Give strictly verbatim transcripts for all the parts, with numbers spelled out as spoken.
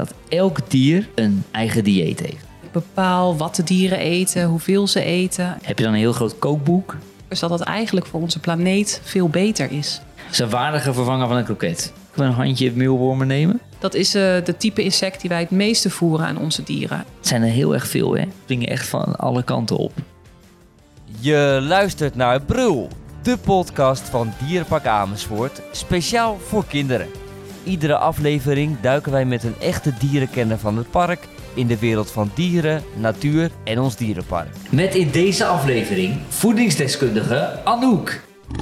dat elk dier een eigen dieet heeft. Ik bepaal wat de dieren eten, hoeveel ze eten. Heb je dan een heel groot kookboek? Dus dat het eigenlijk voor onze planeet veel beter is. Dat is een waardige vervanger van een kroket. Kunnen we een handje meelwormen nemen? Dat is uh, de type insect die wij het meeste voeren aan onze dieren. Het zijn er heel erg veel, hè? Springen echt van alle kanten op. Je luistert naar Brul, de podcast van Dierenpark Amersfoort, speciaal voor kinderen. Iedere aflevering duiken wij met een echte dierenkenner van het park in de wereld van dieren, natuur en ons dierenpark. Met in deze aflevering voedingsdeskundige Anouk.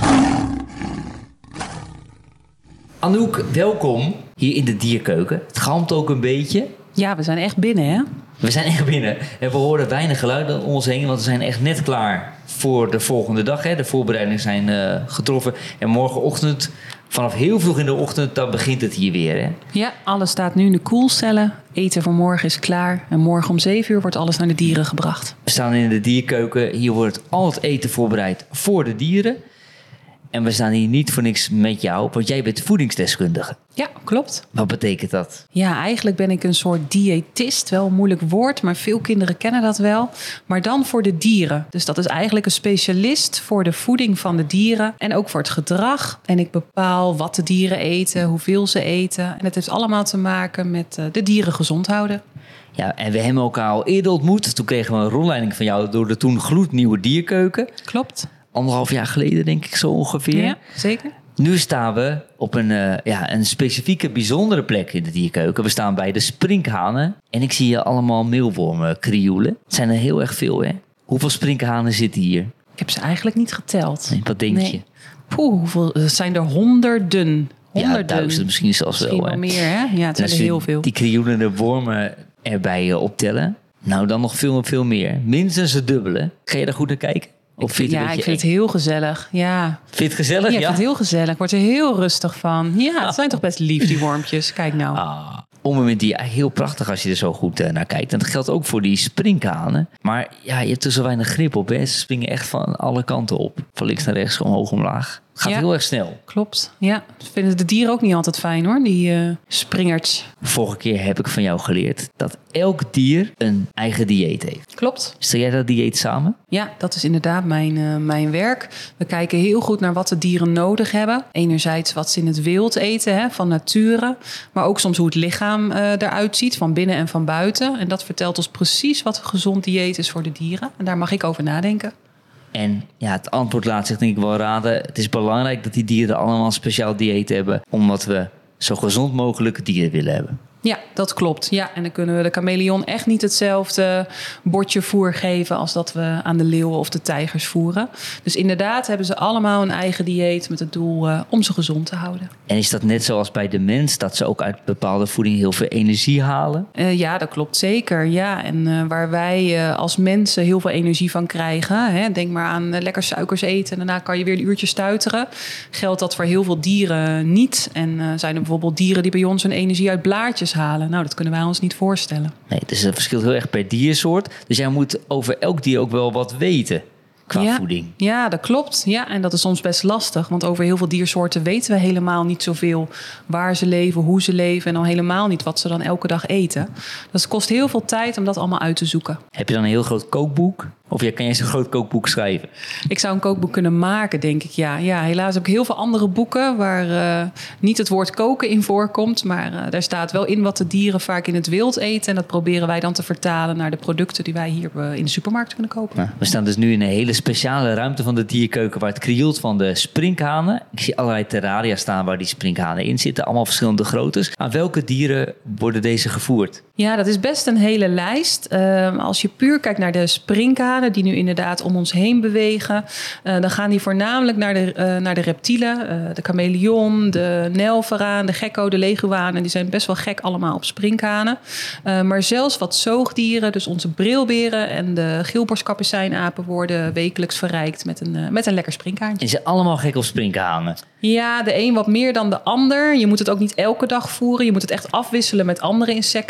Anouk, welkom hier in de dierkeuken. Het galmt ook een beetje. Ja, we zijn echt binnen, hè? We zijn echt binnen en we horen weinig geluiden om ons heen, want we zijn echt net klaar voor de volgende dag. Hè. De voorbereidingen zijn uh, getroffen en morgenochtend, vanaf heel vroeg in de ochtend, dan begint het hier weer. Hè. Ja, alles staat nu in de koelcellen. Eten voor morgen is klaar en morgen om zeven uur wordt alles naar de dieren gebracht. We staan in de dierkeuken, hier wordt al het eten voorbereid voor de dieren. En we staan hier niet voor niks met jou, want jij bent voedingsdeskundige. Ja, klopt. Wat betekent dat? Ja, eigenlijk ben ik een soort diëtist. Wel een moeilijk woord, maar veel kinderen kennen dat wel. Maar dan voor de dieren. Dus dat is eigenlijk een specialist voor de voeding van de dieren. En ook voor het gedrag. En ik bepaal wat de dieren eten, hoeveel ze eten. En het heeft allemaal te maken met de dieren gezond houden. Ja, en we hebben elkaar al eerder ontmoet. Toen kregen we een rondleiding van jou door de toen gloednieuwe dierkeuken. Klopt. Anderhalf jaar geleden, denk ik zo ongeveer. Ja, zeker. Nu staan we op een, uh, ja, een specifieke, bijzondere plek in de dierkeuken. We staan bij de sprinkhanen. En ik zie hier allemaal meelwormen krioelen. Het zijn er heel erg veel, hè? Hoeveel sprinkhanen zitten hier? Ik heb ze eigenlijk niet geteld. Nee, wat denk nee. je? Poeh, hoeveel? Het zijn er honderden. honderden. Ja, duizend misschien zelfs misschien wel. wel hè? meer, hè? Ja, het zijn er heel veel. Die krioelende wormen erbij uh, optellen. Nou, dan nog veel, veel meer. Minstens het dubbele. Ga je daar goed naar kijken? Of vind je ja, het ik vind het heel gezellig. Ja. Vind je het gezellig? Ja, Ja, ik vind het heel gezellig. Ik word er heel rustig van. Ja, het zijn toch best lief, die wormpjes. Kijk nou. Ah, om en met die heel prachtig als je er zo goed uh, naar kijkt. En dat geldt ook voor die sprinkhanen. Maar ja, je hebt er zo weinig grip op. Hè? Ze springen echt van alle kanten op. Van links naar rechts, omhoog, omlaag. Gaat ja, heel erg snel. Klopt. Ja, vinden de dieren ook niet altijd fijn hoor, die uh, springers. Vorige keer heb ik van jou geleerd dat elk dier een eigen dieet heeft. Klopt. Stel jij dat dieet samen? Ja, dat is inderdaad mijn, uh, mijn werk. We kijken heel goed naar wat de dieren nodig hebben. Enerzijds wat ze in het wild eten, hè, van nature. Maar ook soms hoe het lichaam uh, eruit ziet, van binnen en van buiten. En dat vertelt ons precies wat een gezond dieet is voor de dieren. En daar mag ik over nadenken. En ja, het antwoord laat zich denk ik wel raden. Het is belangrijk dat die dieren allemaal een speciaal dieet hebben. Omdat we zo gezond mogelijk dieren willen hebben. Ja, dat klopt. Ja, en dan kunnen we de chameleon echt niet hetzelfde bordje voer geven als dat we aan de leeuwen of de tijgers voeren. Dus inderdaad hebben ze allemaal een eigen dieet met het doel uh, om ze gezond te houden. En is dat net zoals bij de mens, dat ze ook uit bepaalde voeding heel veel energie halen? Uh, ja, dat klopt zeker. Ja, en uh, waar wij uh, als mensen heel veel energie van krijgen, hè, denk maar aan uh, lekker suikers eten en daarna kan je weer een uurtje stuiteren, geldt dat voor heel veel dieren niet. En uh, zijn er bijvoorbeeld dieren die bij ons hun energie uit blaartjes halen. Nou, dat kunnen wij ons niet voorstellen. Nee, dus het verschilt heel erg per diersoort. Dus jij moet over elk dier ook wel wat weten qua ja, voeding. Ja, dat klopt. Ja, en dat is soms best lastig. Want over heel veel diersoorten weten we helemaal niet zoveel waar ze leven, hoe ze leven en al helemaal niet wat ze dan elke dag eten. Dus het kost heel veel tijd om dat allemaal uit te zoeken. Heb je dan een heel groot kookboek? Of ja, kan je zo'n groot kookboek schrijven? Ik zou een kookboek kunnen maken, denk ik. Ja, ja helaas heb ik heel veel andere boeken waar uh, niet het woord koken in voorkomt. Maar uh, daar staat wel in wat de dieren vaak in het wild eten. En dat proberen wij dan te vertalen naar de producten die wij hier uh, in de supermarkt kunnen kopen. Nou, we staan dus nu in een hele speciale ruimte van de dierkeuken waar het krioelt van de sprinkhanen. Ik zie allerlei terraria staan waar die sprinkhanen in zitten. Allemaal verschillende groottes. Aan welke dieren worden deze gevoerd? Ja, dat is best een hele lijst. Uh, als je puur kijkt naar de sprinkhanen die nu inderdaad om ons heen bewegen, Uh, dan gaan die voornamelijk naar de, uh, naar de reptielen. Uh, de chameleon, de nelvaraan, de gekko, de leguanen. Die zijn best wel gek allemaal op sprinkhanen. Uh, maar zelfs wat zoogdieren, dus onze brilberen en de geelborstkapucijnapen worden wekelijks verrijkt met een, uh, met een lekker sprinkhaantje. En ze zijn allemaal gek op sprinkhanen. Ja, de een wat meer dan de ander. Je moet het ook niet elke dag voeren. Je moet het echt afwisselen met andere insecten. Ik zei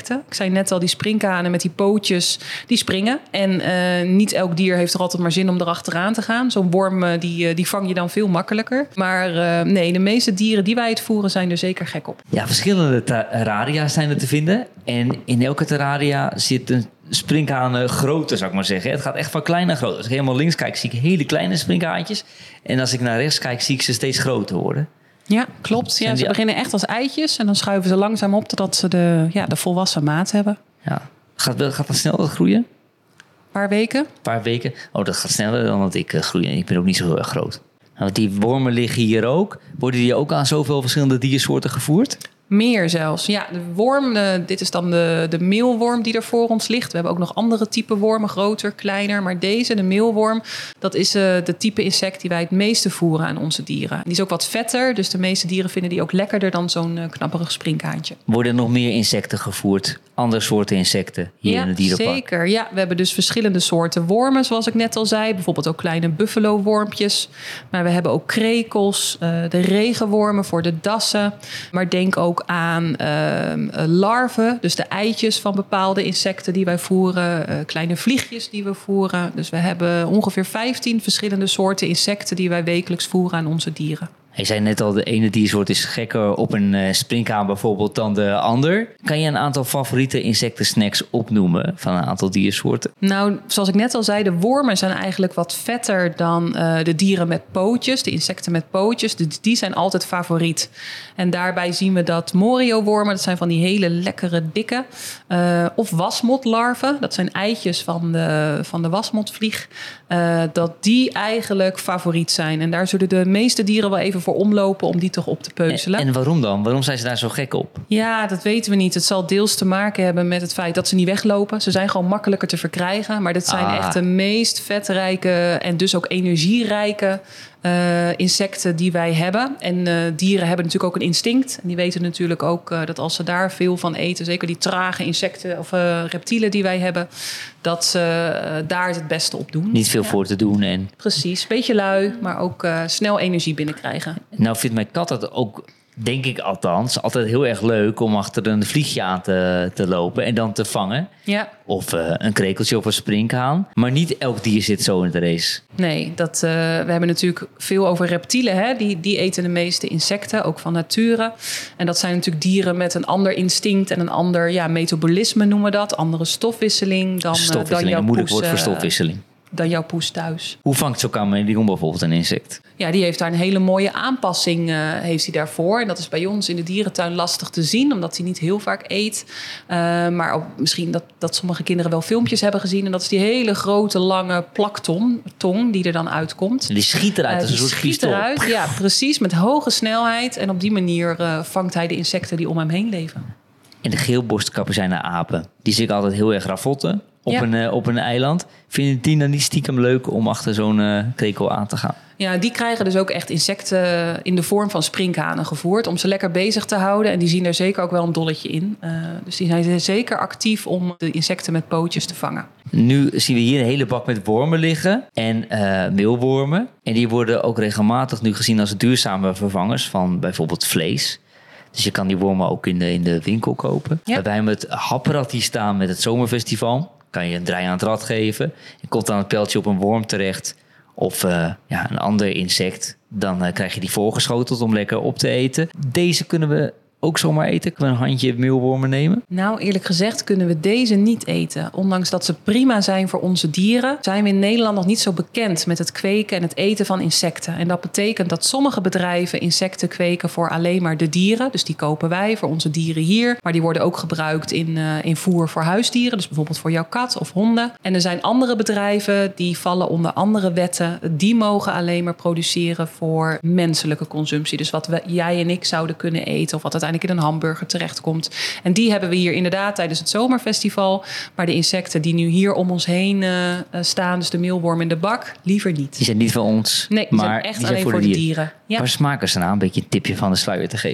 zei net al, die sprinkhanen met die pootjes, die springen. En uh, niet elk dier heeft er altijd maar zin om erachteraan te gaan. Zo'n worm, uh, die, uh, die vang je dan veel makkelijker. Maar uh, nee, de meeste dieren die wij het voeren zijn er zeker gek op. Ja, verschillende terraria's zijn er te vinden. En in elke terraria zit een sprinkhaan grootte, zou ik maar zeggen. Het gaat echt van klein naar groot. Als ik helemaal links kijk, zie ik hele kleine sprinkhaantjes. En als ik naar rechts kijk, zie ik ze steeds groter worden. Ja, klopt. Ja, ze beginnen echt als eitjes en dan schuiven ze langzaam op totdat ze de, ja, de volwassen maat hebben. Ja. Gaat, gaat dat snel dat groeien? Een paar weken. Een paar weken. Oh, dat gaat sneller dan dat ik uh, groei. Ik ben ook niet zo heel erg groot. Want die wormen liggen hier ook. Worden die ook aan zoveel verschillende diersoorten gevoerd? Meer zelfs. Ja, de worm, de, dit is dan de, de meelworm die er voor ons ligt. We hebben ook nog andere type wormen, groter, kleiner. Maar deze, de meelworm, dat is uh, de type insect die wij het meeste voeren aan onze dieren. Die is ook wat vetter, dus de meeste dieren vinden die ook lekkerder dan zo'n uh, knapperig sprinkhaantje. Worden er nog meer insecten gevoerd? Andere soorten insecten hier ja, in het dierenpark? Zeker. Ja, we hebben dus verschillende soorten wormen, zoals ik net al zei. Bijvoorbeeld ook kleine buffalo-wormpjes. Maar we hebben ook krekels, uh, de regenwormen voor de dassen. Maar denk ook aan uh, larven, dus de eitjes van bepaalde insecten die wij voeren. Uh, kleine vliegjes die we voeren. Dus we hebben ongeveer vijftien verschillende soorten insecten die wij wekelijks voeren aan onze dieren. Je zei net al, de ene diersoort is gekker op een uh, sprinkhaan bijvoorbeeld dan de ander. Kan je een aantal favoriete insectensnacks opnoemen van een aantal diersoorten? Nou, zoals ik net al zei, de wormen zijn eigenlijk wat vetter dan uh, de dieren met pootjes. De insecten met pootjes, dus die zijn altijd favoriet. En daarbij zien we dat morio-wormen, dat zijn van die hele lekkere dikke. Uh, of wasmotlarven, dat zijn eitjes van de, van de wasmotvlieg. Uh, dat die eigenlijk favoriet zijn. En daar zullen de meeste dieren wel even voor omlopen om die toch op te peuzelen. En, en waarom dan? Waarom zijn ze daar zo gek op? Ja, dat weten we niet. Het zal deels te maken hebben met het feit dat ze niet weglopen. Ze zijn gewoon makkelijker te verkrijgen. Maar dit zijn ah. echt de meest vetrijke en dus ook energierijke uh, insecten die wij hebben. En uh, dieren hebben natuurlijk ook een instinct. En die weten natuurlijk ook uh, dat als ze daar veel van eten, zeker die trage insecten of uh, reptielen die wij hebben, dat ze uh, daar het het beste op doen. Niet veel ja. voor te doen. En... Precies, beetje lui, maar ook uh, snel energie binnenkrijgen. Nou vindt mijn kat het ook, denk ik althans, altijd heel erg leuk om achter een vliegje aan te, te lopen en dan te vangen. Ja. Of uh, een krekeltje of een sprinkhaan. Maar niet elk dier zit zo in de race. Nee, dat, uh, we hebben natuurlijk veel over reptielen. Hè? Die, die eten de meeste insecten, ook van nature. En dat zijn natuurlijk dieren met een ander instinct en een ander ja, metabolisme noemen we dat. Andere stofwisseling dan, stofwisseling, uh, dan jouw een moeilijk poes, woord voor uh, stofwisseling. Dan jouw poes thuis. Hoe vangt zo'n chameleon bijvoorbeeld een insect? Ja, die heeft daar een hele mooie aanpassing uh, heeft hij daarvoor. En dat is bij ons in de dierentuin lastig te zien, omdat hij niet heel vaak eet. Uh, maar ook misschien dat, dat sommige kinderen wel filmpjes hebben gezien. En dat is die hele grote, lange plaktong tong die er dan uitkomt. En die schiet eruit uh, als een soort schiet pistool. Eruit, ja, precies, met hoge snelheid. En op die manier uh, vangt hij de insecten die om hem heen leven. En de geelborstkapuzijnen apen, die zie ik altijd heel erg ravotten op, ja. een, uh, op een eiland. Vinden die dan niet stiekem leuk om achter zo'n uh, krekel aan te gaan? Ja, die krijgen dus ook echt insecten in de vorm van sprinkhanen gevoerd om ze lekker bezig te houden. En die zien er zeker ook wel een dolletje in. Uh, dus die zijn zeker actief om de insecten met pootjes te vangen. Nu zien we hier een hele bak met wormen liggen en uh, meelwormen. En die worden ook regelmatig nu gezien als duurzame vervangers van bijvoorbeeld vlees. Dus je kan die wormen ook in de, in de winkel kopen. Ja. Wij hebben het happenrad hier staan met het zomerfestival. Kan je een draai aan het rad geven. Je komt dan het pijltje op een worm terecht. Of uh, ja, een ander insect. Dan uh, krijg je die voorgeschoteld om lekker op te eten. Deze kunnen we ook zomaar eten? Kunnen we een handje meelwormen nemen? Nou, eerlijk gezegd kunnen we deze niet eten. Ondanks dat ze prima zijn voor onze dieren, zijn we in Nederland nog niet zo bekend met het kweken en het eten van insecten. En dat betekent dat sommige bedrijven insecten kweken voor alleen maar de dieren. Dus die kopen wij voor onze dieren hier. Maar die worden ook gebruikt in, uh, in voer voor huisdieren. Dus bijvoorbeeld voor jouw kat of honden. En er zijn andere bedrijven die vallen onder andere wetten. Die mogen alleen maar produceren voor menselijke consumptie. Dus wat we, jij en ik zouden kunnen eten of wat uiteindelijk in een hamburger terechtkomt. En die hebben we hier inderdaad tijdens het zomerfestival. Maar de insecten die nu hier om ons heen uh, staan, dus de meelworm in de bak, liever niet. Die zijn niet van ons. Nee, die maar zijn echt die zijn alleen voor de dieren. dieren. Ja. Waar smaken ze nou? Een beetje een tipje van de sluier te geven.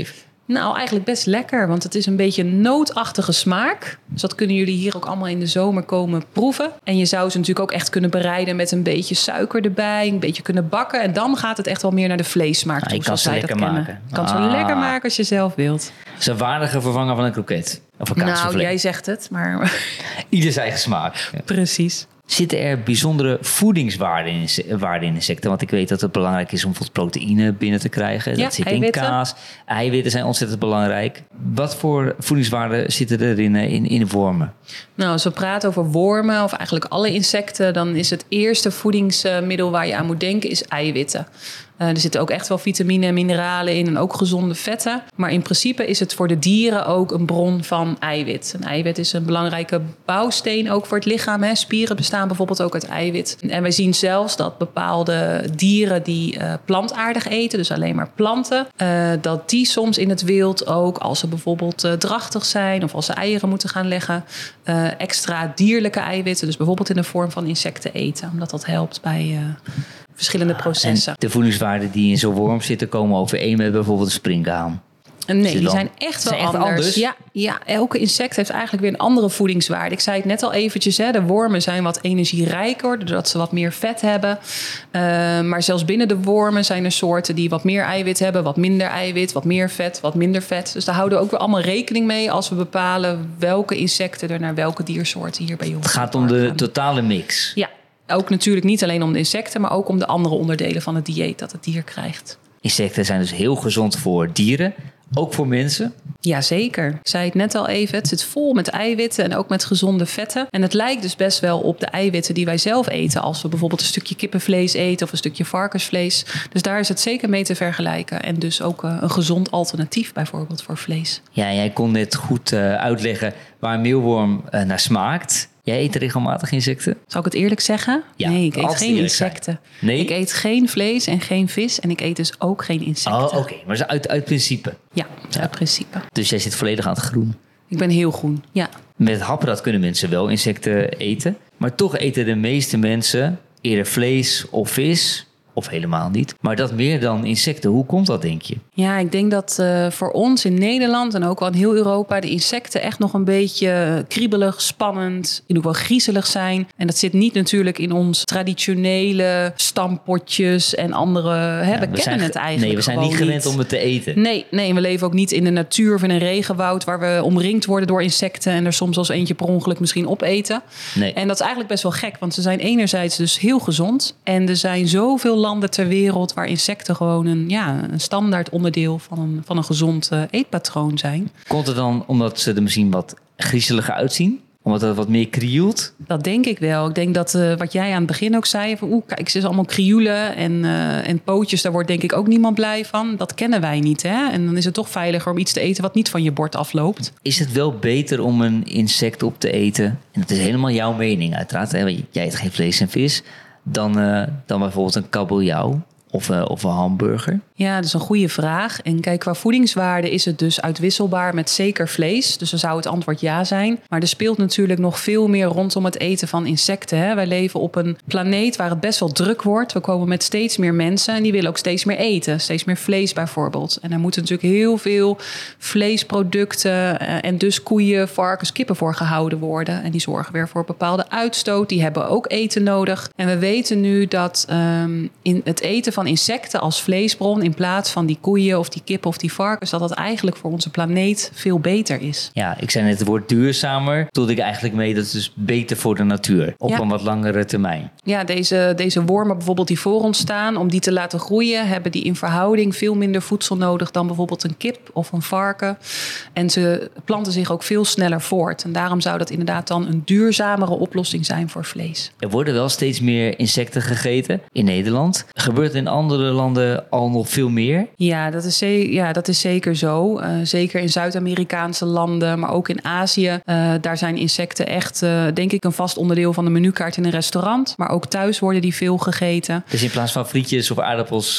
Nou, eigenlijk best lekker, want het is een beetje een nootachtige smaak. Dus dat kunnen jullie hier ook allemaal in de zomer komen proeven. En je zou ze natuurlijk ook echt kunnen bereiden met een beetje suiker erbij, een beetje kunnen bakken. En dan gaat het echt wel meer naar de vleessmaak toe, Ah, je kan zoals ze zij lekker dat kennen. maken. Je kan ze Ah. lekker maken als je zelf wilt. Het is een waardige vervanger van een kroket. Of een Nou, kaassoufflé. jij zegt het, maar Ieder zijn eigen smaak. Ja. precies. Zitten er bijzondere voedingswaarden in, inse- waarden in insecten? Want ik weet dat het belangrijk is om bijvoorbeeld proteïne binnen te krijgen. Ja, dat zit eiwitten. in kaas. Eiwitten zijn ontzettend belangrijk. Wat voor voedingswaarden zitten er in, eh, in, in de wormen? Nou, als we praten over wormen of eigenlijk alle insecten, dan is het eerste voedingsmiddel waar je aan moet denken is eiwitten. Uh, er zitten ook echt wel vitamine en mineralen in en ook gezonde vetten. Maar in principe is het voor de dieren ook een bron van eiwit. Een eiwit is een belangrijke bouwsteen ook voor het lichaam. Hè. Spieren bestaan bijvoorbeeld ook uit eiwit. En wij zien zelfs dat bepaalde dieren die uh, plantaardig eten, dus alleen maar planten, uh, dat die soms in het wild ook, als ze bijvoorbeeld uh, drachtig zijn of als ze eieren moeten gaan leggen, uh, extra dierlijke eiwitten, dus bijvoorbeeld in de vorm van insecten eten. Omdat dat helpt bij Uh, verschillende processen. En de voedingswaarden die in zo'n worm zitten komen overeen met bijvoorbeeld een springhaan. Nee, die dan- zijn echt wel zijn echt anders. anders? Ja, ja, elke insect heeft eigenlijk weer een andere voedingswaarde. Ik zei het net al eventjes, hè, de wormen zijn wat energierijker, doordat ze wat meer vet hebben. Uh, maar zelfs binnen de wormen zijn er soorten die wat meer eiwit hebben, wat minder eiwit, wat meer vet, wat minder vet. Dus daar houden we ook weer allemaal rekening mee als we bepalen welke insecten er naar welke diersoorten hier bij ons Het gaat om de totale mix. Ja, ook natuurlijk niet alleen om de insecten, maar ook om de andere onderdelen van het dieet dat het dier krijgt. Insecten zijn dus heel gezond voor dieren, ook voor mensen. Jazeker. Ik zei het net al even. Het zit vol met eiwitten en ook met gezonde vetten. En het lijkt dus best wel op de eiwitten die wij zelf eten. Als we bijvoorbeeld een stukje kippenvlees eten of een stukje varkensvlees. Dus daar is het zeker mee te vergelijken. En dus ook uh, een gezond alternatief bijvoorbeeld voor vlees. Ja, jij kon net goed uh, uitleggen waar een meelworm uh, naar smaakt. Jij eet regelmatig insecten? Zal ik het eerlijk zeggen? Ja, nee, ik eet altijd geen eerlijk insecten. zijn. Nee? Ik eet geen vlees en geen vis. En ik eet dus ook geen insecten. Oh, oké. Okay. Maar uit, uit principe. Ja, uit ja. principe. Dus jij zit volledig aan het groen. Ik ben heel groen, ja. Met happenrad kunnen mensen wel insecten eten. Maar toch eten de meeste mensen eerder vlees of vis. Of helemaal niet. Maar dat meer dan insecten. Hoe komt dat, denk je? Ja, ik denk dat uh, voor ons in Nederland en ook wel in heel Europa de insecten echt nog een beetje kriebelig, spannend, en ook wel griezelig zijn. En dat zit niet natuurlijk in ons traditionele stampotjes en andere. Hè, ja, we, we kennen zijn, het eigenlijk. Nee, we zijn niet gewend niet. om het te eten. Nee, nee, we leven ook niet in de natuur of in een regenwoud waar we omringd worden door insecten en er soms als eentje per ongeluk misschien opeten. Nee. En dat is eigenlijk best wel gek, want ze zijn enerzijds dus heel gezond en er zijn zoveel landen ter wereld waar insecten gewoon een, ja, een standaard onderdeel van een, van een gezond uh, eetpatroon zijn. Komt het dan omdat ze er misschien wat griezeliger uitzien? Omdat het wat meer krioelt? Dat denk ik wel. Ik denk dat uh, wat jij aan het begin ook zei, van oeh, kijk, ze is allemaal krioelen en, uh, en pootjes, daar wordt denk ik ook niemand blij van. Dat kennen wij niet, hè? En dan is het toch veiliger om iets te eten wat niet van je bord afloopt. Is het wel beter om een insect op te eten? En dat is helemaal jouw mening uiteraard, hè? Want jij eet geen vlees en vis. Dan, uh, dan bijvoorbeeld een kabeljauw of, uh, of een hamburger? Ja, dat is een goede vraag. En kijk, qua voedingswaarde is het dus uitwisselbaar met zeker vlees. Dus dan zou het antwoord ja zijn. Maar er speelt natuurlijk nog veel meer rondom het eten van insecten. Hè? Wij leven op een planeet waar het best wel druk wordt. We komen met steeds meer mensen en die willen ook steeds meer eten. Steeds meer vlees bijvoorbeeld. En daar moeten natuurlijk heel veel vleesproducten en dus koeien, varkens, kippen voor gehouden worden. En die zorgen weer voor bepaalde uitstoot. Die hebben ook eten nodig. En we weten nu dat um, in het eten van insecten als vleesbron in plaats van die koeien of die kippen of die varkens, dat dat eigenlijk voor onze planeet veel beter is. Ja, ik zei net het woord duurzamer. Bedoelde ik eigenlijk mee dat het dus beter voor de natuur. Op ja. een wat langere termijn. Ja, deze, deze wormen bijvoorbeeld die voor ons staan, om die te laten groeien, hebben die in verhouding veel minder voedsel nodig dan bijvoorbeeld een kip of een varken. En ze planten zich ook veel sneller voort. En daarom zou dat inderdaad dan een duurzamere oplossing zijn voor vlees. Er worden wel steeds meer insecten gegeten in Nederland. Gebeurt in andere landen al nog veel meer? Ja, dat is, ze- ja, dat is zeker zo. Uh, zeker in Zuid-Amerikaanse landen, maar ook in Azië. Uh, daar zijn insecten echt, uh, denk ik, een vast onderdeel van de menukaart in een restaurant. Maar ook thuis worden die veel gegeten. Dus in plaats van frietjes of aardappels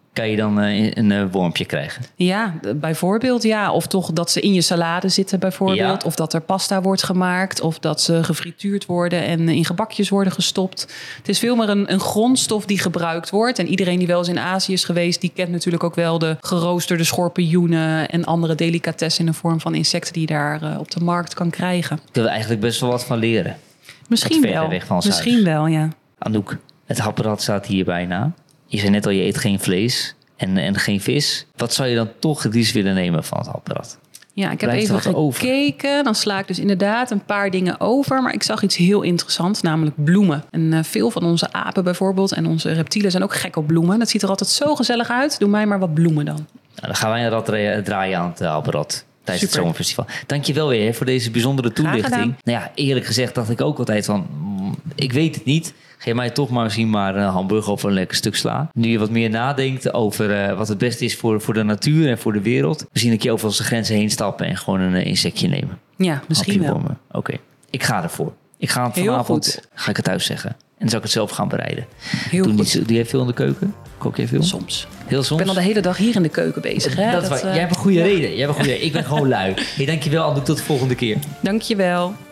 kan je dan uh, een uh, wormpje krijgen. Ja, bijvoorbeeld ja. Of toch dat ze in je salade zitten bijvoorbeeld. Ja. Of dat er pasta wordt gemaakt. Of dat ze gefrituurd worden en in gebakjes worden gestopt. Het is veel meer een, een grondstof die gebruikt wordt. En iedereen die wel eens in Azië is geweest, die kent natuurlijk ook wel de geroosterde schorpioenen en andere delicatessen in de vorm van insecten die je daar uh, op de markt kan krijgen. Daar kunnen we eigenlijk best wel wat van leren. Misschien Wat wel. verder weg van ons Misschien huis. wel, ja. Anouk, het happenrad staat hier bijna. Je zei net al, je eet geen vlees en, en geen vis. Wat zou je dan toch het liefst willen nemen van het happenrad? Ja, ik heb Blijft er even wat over? gekeken. Dan sla ik dus inderdaad een paar dingen over. Maar ik zag iets heel interessants, namelijk bloemen. En uh, veel van onze apen bijvoorbeeld en onze reptielen zijn ook gek op bloemen. Dat ziet er altijd zo gezellig uit. Doe mij maar wat bloemen dan. Nou, dan gaan wij een rad draaien aan het uh, happenrad tijdens Super. het zomerfestival. Dankjewel weer hè, voor deze bijzondere toelichting. gedaan. Nou ja, eerlijk gezegd dacht ik ook altijd van, mm, ik weet het niet. Geef mij toch maar misschien maar een hamburger of een lekker stuk sla. Nu je wat meer nadenkt over uh, wat het beste is voor, voor de natuur en voor de wereld. Misschien een keer over onze grenzen heen stappen en gewoon een uh, insectje nemen. Ja, misschien Hapje wel. wormen. Oké, okay. Ik ga ervoor. Ik ga het Heel vanavond, goed. ga ik het thuis zeggen. En dan zal ik het zelf gaan bereiden. Heel Doe, goed. niet, doe jij veel in de keuken? Kook jij veel? Soms. Heel soms? Ik ben al de hele dag hier in de keuken bezig. Hè? Dat is waar. uh, Jij hebt een goede reden. Jij hebt een goede reden. Ik ben gewoon lui. Hey, dankjewel, Anouk. Tot de volgende keer. Dankjewel.